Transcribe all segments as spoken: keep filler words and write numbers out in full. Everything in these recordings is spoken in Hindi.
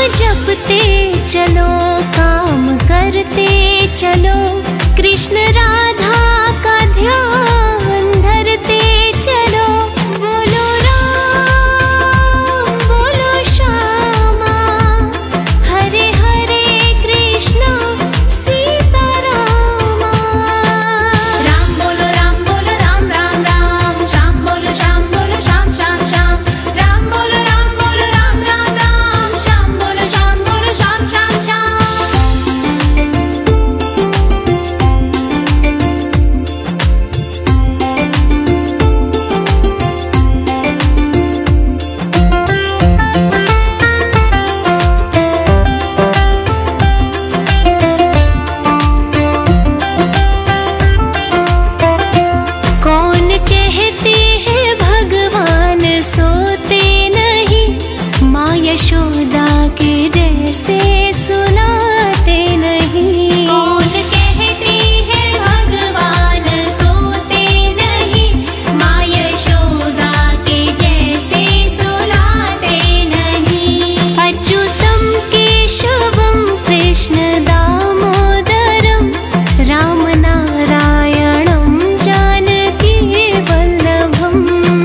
जपते चलो, काम करते चलो, कृष्ण राधा का ध्यान धरते चलो। बोलो राम बोलो श्यामा, हरे हरे कृष्णा सीता रामा। राम बोलो राम बोलो राम राम राम, श्याम बोलो श्याम बोलो श्याम श्याम श्याम। राम बोलो राम बोलो राम राम राम, श्याम बोलो श्याम बोलो श्याम श्याम श्याम। कौन कहते हैं भगवान सोते नहीं, माँ यशोदा के जैसे सुनाते नहीं। कौन कहते हैं भगवान सोते नहीं, माँ यशोदा के जैसे सुनाते नहीं। अच्युतम केशवम कृष्ण दामोदरम, राम नारायणम जानकी वल्लभम।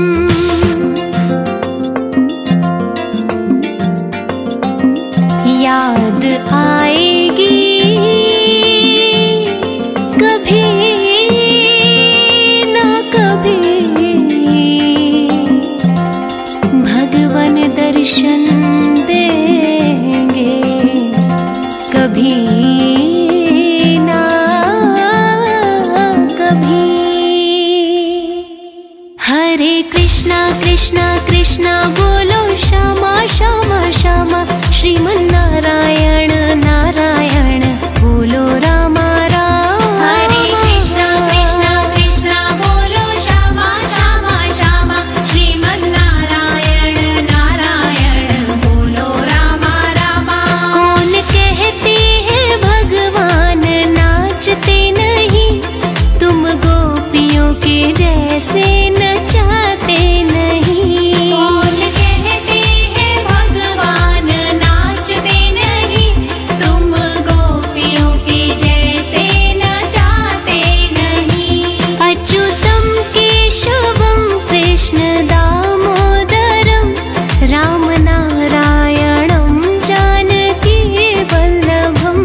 याद आएगी कभी ना कभी, भगवन दर्शन देंगे कभी ना कभी। हरे कृष्णा कृष्णा कृष्णा बोलो श्यामा श्यामा श्यामा, श्रीमन नारायण नारायण बोलो रामा राम। हरे कृष्णा कृष्णा कृष्णा बोलो श्यामा श्यामा श्यामा, श्रीमन नारायण नारायण बोलो रामा रामा। कौन कहते हैं भगवान नाचते नहीं, तुम गोपियों के जैसे नचाते नहीं। कौन कहते हैं भगवान नाचते नहीं, तुम गोपियों के जैसे नचाते नहीं। अच्युतम केशवम कृष्ण दामोदरम, राम नारायणम जानकी वल्लभम।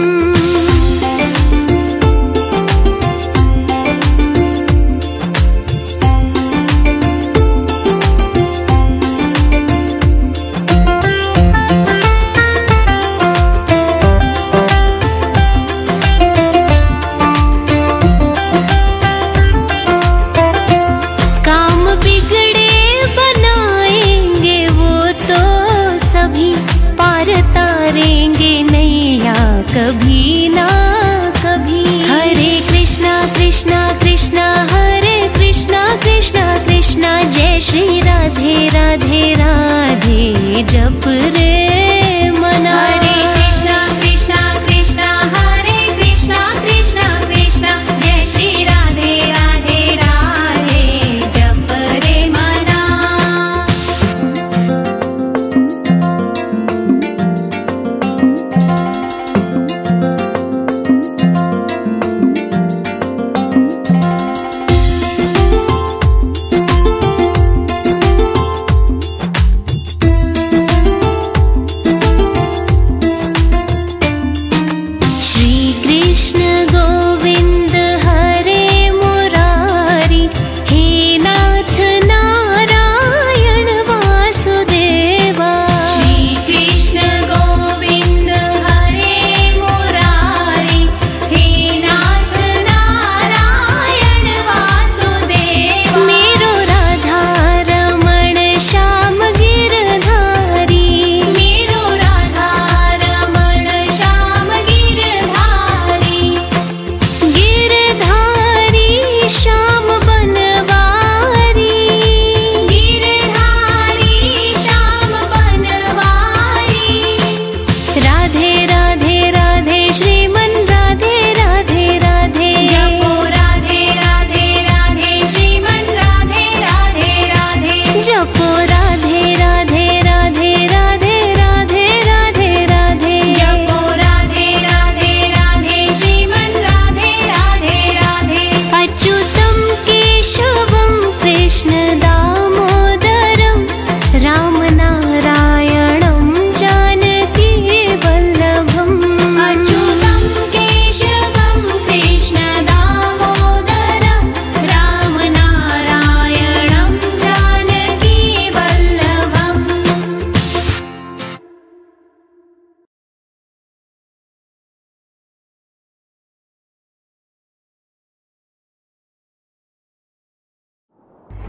काम बिगड़े बनाएंगे वो तो सभी, पार तारेंगे नैया कभी ना कभी। हरे कृष्णा कृष्णा कृष्णा हरे कृष्णा कृष्णा कृष्णा, जय श्री राधे राधे राधे जप रे मना। हरे कृष्णा कृष्णा कृष्णा हरे कृष्णा कृष्णा कृष्णा, जय श्री राधे राधे राधे जप रे मना।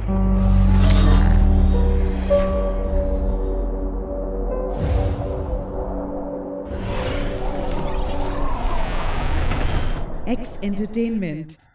X Entertainment.